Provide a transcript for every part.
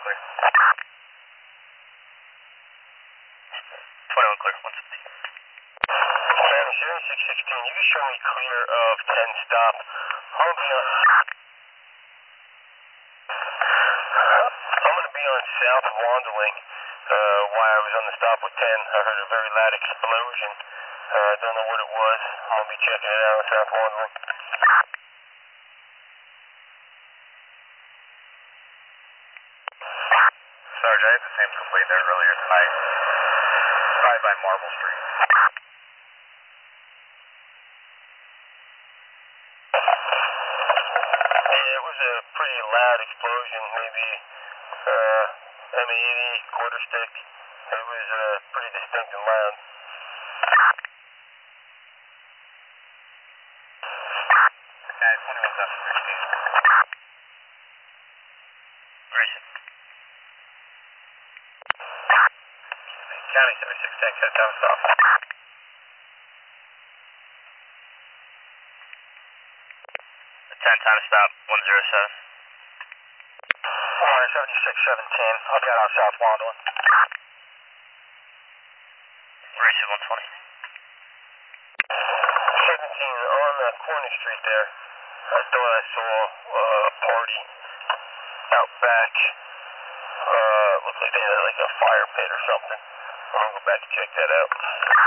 clear. 21 clear, 150. Sammy, 7616, you can show me clear of 10 stop. I'm going to be on South Wandling while I was on the stop with 10. I heard a very loud explosion. Don't know what it was. I'm going to be checking it out on South Wandling. Sarge, I had the same complaint there earlier tonight. Right by Marble Street. Yeah, it was a pretty loud explosion, maybe M80, quarter stick. It was pretty distinct and loud. Okay, 21,716. Racing. County 7610, cut down stop. 10, time to stop, 107. Alright, 7617, I'll get on South Wandling. Racing 120. 17 on Corner Street there. I thought I saw a party out back. Looked like they had like a fire pit or something. I'm gonna go back and check that out.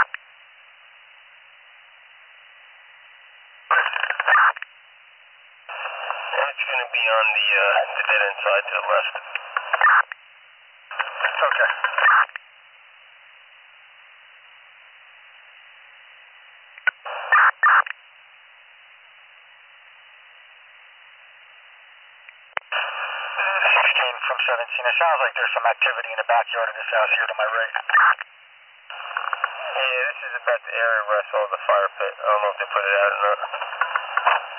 It's gonna be on the dead end side to the left. Okay. From 17. It sounds like there's some activity in the backyard of this house here to my right. Yeah, this is about the area where I saw the fire pit. I don't know if they put it out or not.